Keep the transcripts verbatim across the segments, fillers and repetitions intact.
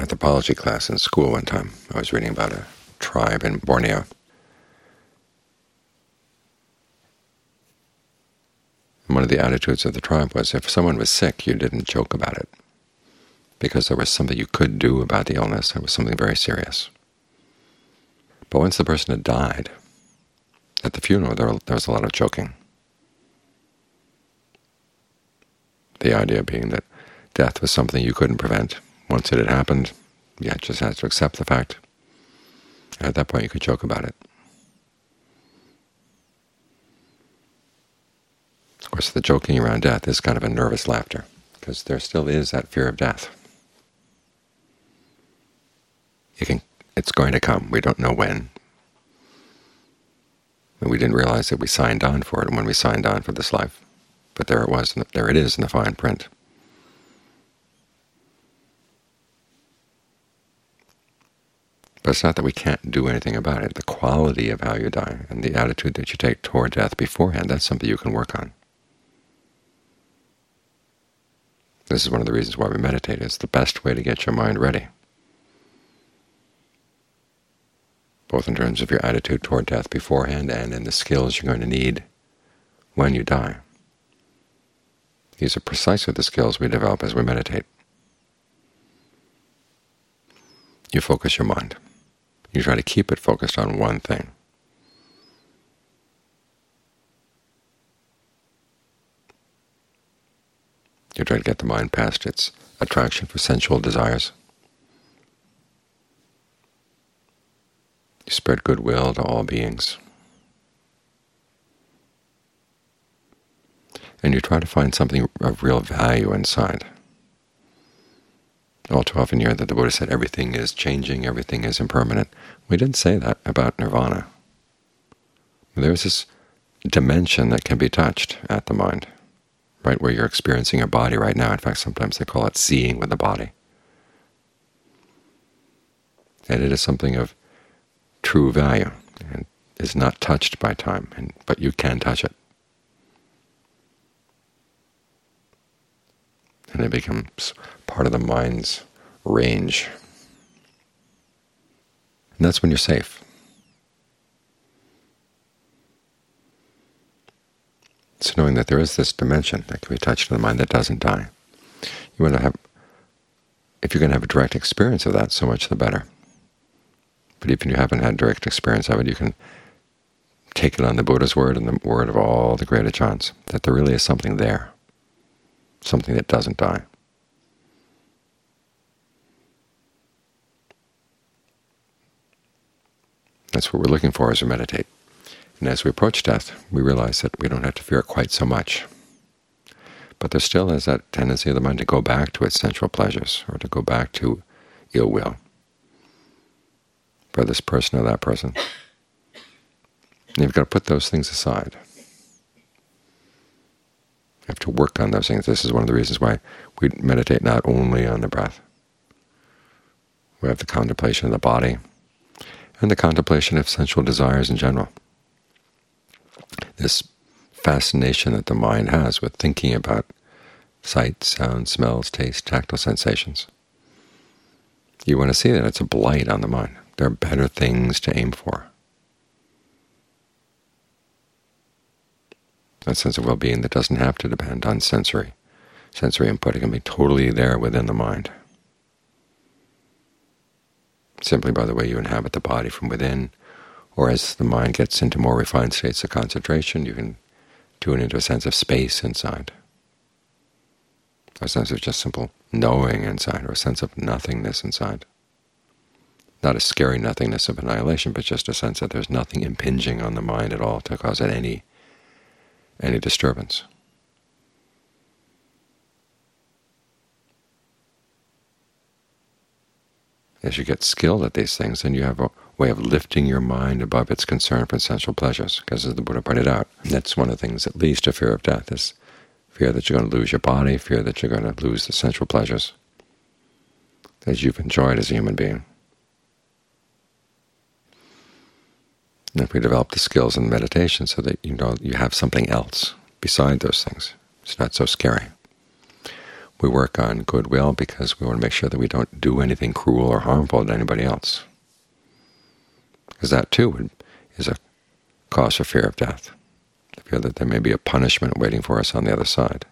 anthropology class in school one time. I was reading about a tribe in Borneo. And one of the attitudes of the tribe was if someone was sick, you didn't joke about it, because there was something you could do about the illness. It was something very serious. But once the person had died, at the funeral there, there was a lot of joking. The idea being that death was something you couldn't prevent. Once it had happened, you just had to accept the fact. And at that point you could joke about it. Of course, the joking around death is kind of a nervous laughter, because there still is that fear of death. You can, it's going to come. We don't know when. And we didn't realize that we signed on for it when we signed on for this life. But there it was, there it is in the fine print. But it's not that we can't do anything about it. The quality of how you die and the attitude that you take toward death beforehand, that's something you can work on. This is one of the reasons why we meditate. It's the best way to get your mind ready, both in terms of your attitude toward death beforehand and in the skills you're going to need when you die. These are precisely the skills we develop as we meditate. You focus your mind. You try to keep it focused on one thing. You try to get the mind past its attraction for sensual desires. You spread goodwill to all beings. And you try to find something of real value inside. All too often you hear that the Buddha said everything is changing, everything is impermanent. We didn't say that about nirvana. There's this dimension that can be touched at the mind, right where you're experiencing your body right now. In fact, sometimes they call it seeing with the body. And it is something of true value and is not touched by time, and, but you can touch it. And it becomes part of the mind's range. And that's when you're safe. It's knowing that there is this dimension that can be touched in the mind that doesn't die. You want to have, if you're going to have a direct experience of that, so much the better. But even if you haven't had direct experience of it, you can take it on the Buddha's word and the word of all the great acharyas, that there really is something there, something that doesn't die. That's what we're looking for as we meditate. And as we approach death, we realize that we don't have to fear it quite so much. But there still is that tendency of the mind to go back to its sensual pleasures, or to go back to ill will for this person or that person. And you've got to put those things aside. You have to work on those things. This is one of the reasons why we meditate not only on the breath. We have the contemplation of the body and the contemplation of sensual desires in general. This fascination that the mind has with thinking about sight, sound, smells, taste, tactile sensations. You want to see that it's a blight on the mind. There are better things to aim for. That sense of well-being that doesn't have to depend on sensory sensory input. It can be totally there within the mind, simply by the way you inhabit the body from within, or as the mind gets into more refined states of concentration, you can tune into a sense of space inside, a sense of just simple knowing inside, or a sense of nothingness inside. Not a scary nothingness of annihilation, but just a sense that there's nothing impinging on the mind at all to cause it any any disturbance. As you get skilled at these things, then you have a way of lifting your mind above its concern for sensual pleasures, because as the Buddha pointed out, that's one of the things that leads to fear of death, is fear that you're going to lose your body, fear that you're going to lose the sensual pleasures that you've enjoyed as a human being. And if we develop the skills in meditation so that you know you have something else beside those things, it's not so scary. We work on goodwill because we want to make sure that we don't do anything cruel or harmful to anybody else, because that too would, is a cause for fear of death, the fear that there may be a punishment waiting for us on the other side.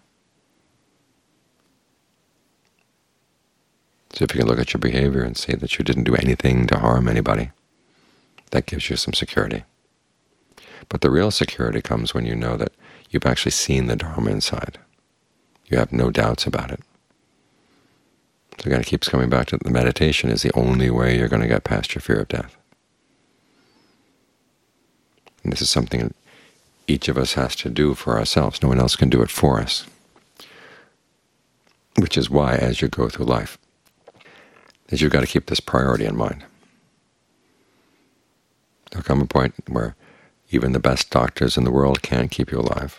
So if you can look at your behavior and see that you didn't do anything to harm anybody, that gives you some security. But the real security comes when you know that you've actually seen the Dharma inside. You have no doubts about it. So again, it keeps coming back to the meditation is the only way you're going to get past your fear of death. And this is something that each of us has to do for ourselves. No one else can do it for us. Which is why, as you go through life, is you've got to keep this priority in mind. There'll come a point where even the best doctors in the world can't keep you alive.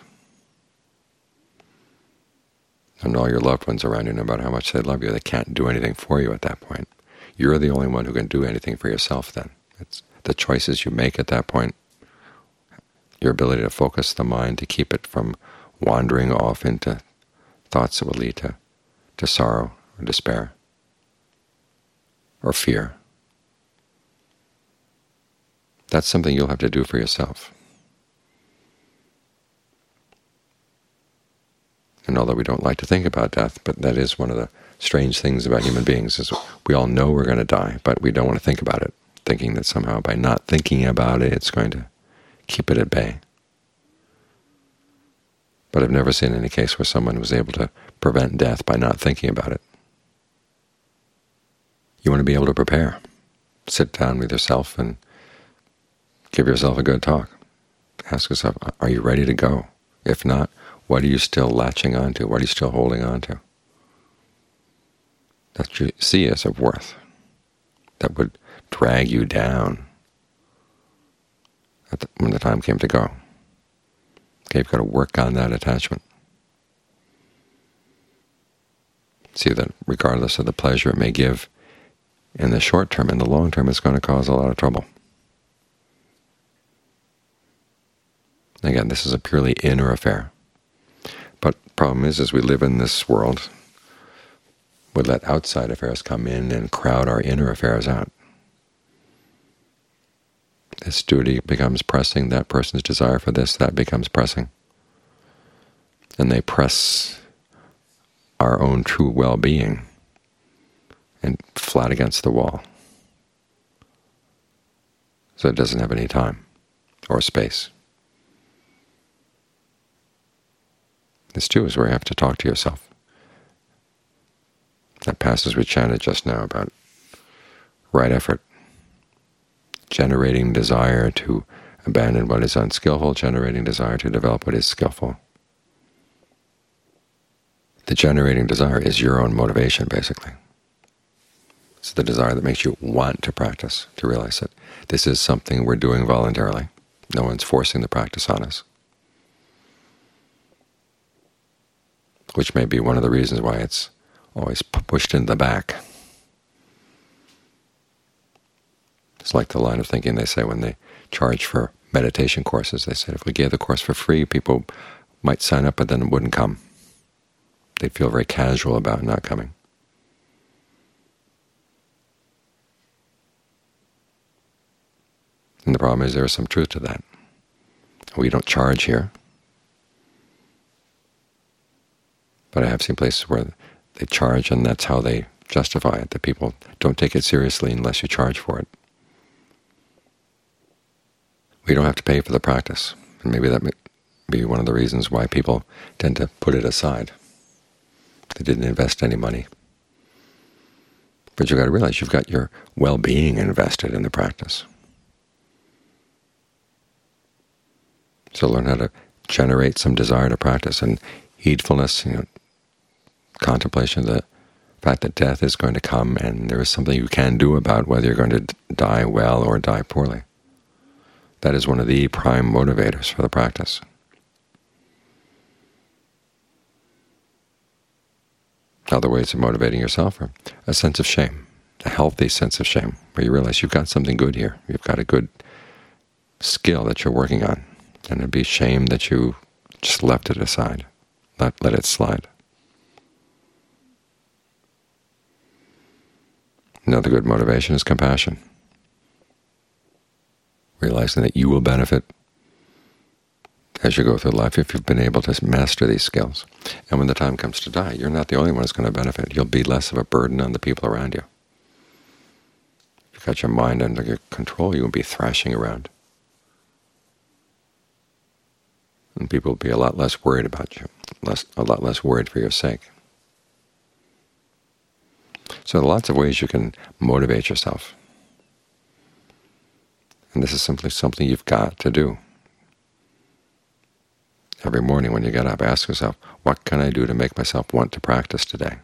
And all your loved ones around you, no matter how much they love you, they can't do anything for you at that point. You're the only one who can do anything for yourself then. It's the choices you make at that point, your ability to focus the mind to keep it from wandering off into thoughts that will lead to, to sorrow or despair or fear. That's something you'll have to do for yourself. And although we don't like to think about death, but that is one of the strange things about human beings, is we all know we're going to die, but we don't want to think about it, thinking that somehow by not thinking about it, it's going to keep it at bay. But I've never seen any case where someone was able to prevent death by not thinking about it. You want to be able to prepare. Sit down with yourself and give yourself a good talk. Ask yourself, are you ready to go? If not, what are you still latching onto? What are you still holding on to that you see as of worth, that would drag you down at the, when the time came to go? Okay, you've got to work on that attachment. See that regardless of the pleasure it may give in the short term, in the long term, it's going to cause a lot of trouble. Again, this is a purely inner affair. But the problem is, as we live in this world, we let outside affairs come in and crowd our inner affairs out. This duty becomes pressing, that person's desire for this, that becomes pressing. And they press our own true well-being and flat against the wall. So it doesn't have any time or space. This too is where you have to talk to yourself. That passage we chanted just now about right effort, generating desire to abandon what is unskillful, generating desire to develop what is skillful. The generating desire is your own motivation, basically. It's the desire that makes you want to practice, to realize that this is something we're doing voluntarily. No one's forcing the practice on us. Which may be one of the reasons why it's always pushed in the back. It's like the line of thinking they say when they charge for meditation courses. They said if we gave the course for free, people might sign up, but then it wouldn't come. They'd feel very casual about not coming. And the problem is there is some truth to that. We don't charge here. But I have seen places where they charge, and that's how they justify it, that people don't take it seriously unless you charge for it. We don't have to pay for the practice, and maybe that may be one of the reasons why people tend to put it aside. They didn't invest any money. But you've got to realize you've got your well-being invested in the practice. So learn how to generate some desire to practice, and heedfulness, you know, contemplation of the fact that death is going to come, and there is something you can do about whether you're going to die well or die poorly. That is one of the prime motivators for the practice. Other ways of motivating yourself are a sense of shame, a healthy sense of shame, where you realize you've got something good here. You've got a good skill that you're working on, and it'd be shame that you just left it aside, let, let it slide. Another good motivation is compassion, realizing that you will benefit as you go through life if you've been able to master these skills. And when the time comes to die, you're not the only one who's going to benefit. You'll be less of a burden on the people around you. If you've got your mind under your control, you won't be thrashing around. And people will be a lot less worried about you, less, a lot less worried for your sake. So there are lots of ways you can motivate yourself. And this is simply something you've got to do. Every morning when you get up, ask yourself, what can I do to make myself want to practice today?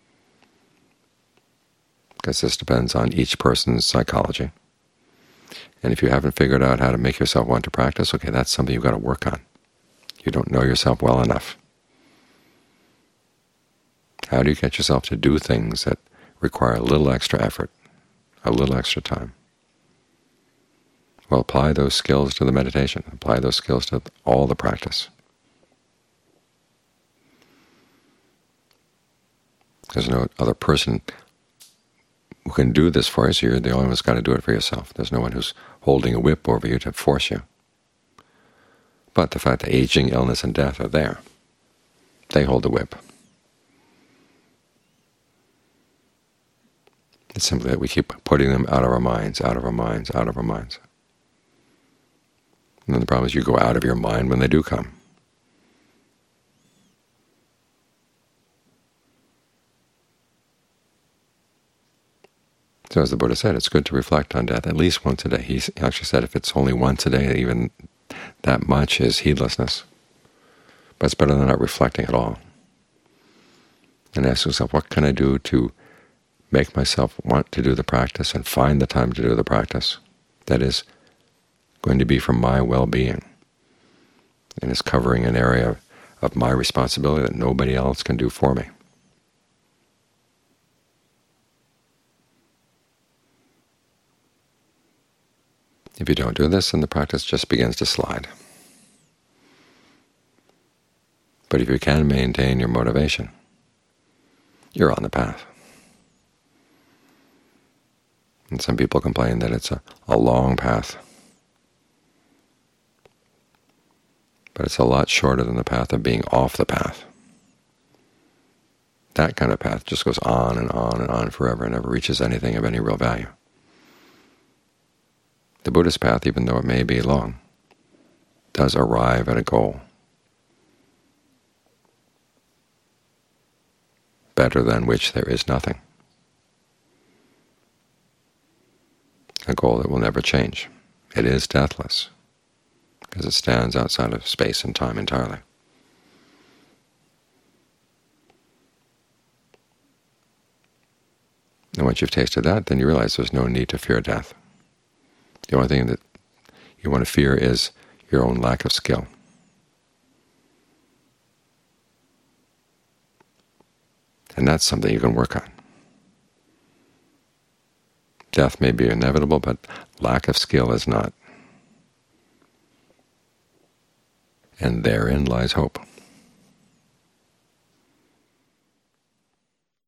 Because this depends on each person's psychology. And if you haven't figured out how to make yourself want to practice, okay, that's something you've got to work on. You don't know yourself well enough. How do you get yourself to do things that require a little extra effort, a little extra time? Well, apply those skills to the meditation. Apply those skills to all the practice. There's no other person who can do this for you, so you're the only one who's got to do it for yourself. There's no one who's holding a whip over you to force you. But the fact that aging, illness, and death are there, they hold the whip. It's simply that we keep putting them out of our minds, out of our minds, out of our minds. And then the problem is you go out of your mind when they do come. So as the Buddha said, it's good to reflect on death at least once a day. He actually said if it's only once a day, even that much is heedlessness. But it's better than not reflecting at all. And ask yourself, what can I do to make myself want to do the practice and find the time to do the practice that is going to be for my well-being and is covering an area of my responsibility that nobody else can do for me. If you don't do this, then the practice just begins to slide. But if you can maintain your motivation, you're on the path. And some people complain that it's a, a long path. But it's a lot shorter than the path of being off the path. That kind of path just goes on and on and on forever and never reaches anything of any real value. The Buddhist path, even though it may be long, does arrive at a goal better than which there is nothing, a goal that will never change. It is deathless, because it stands outside of space and time entirely. And once you've tasted that, then you realize there's no need to fear death. The only thing that you want to fear is your own lack of skill. And that's something you can work on. Death may be inevitable, but lack of skill is not. And therein lies hope.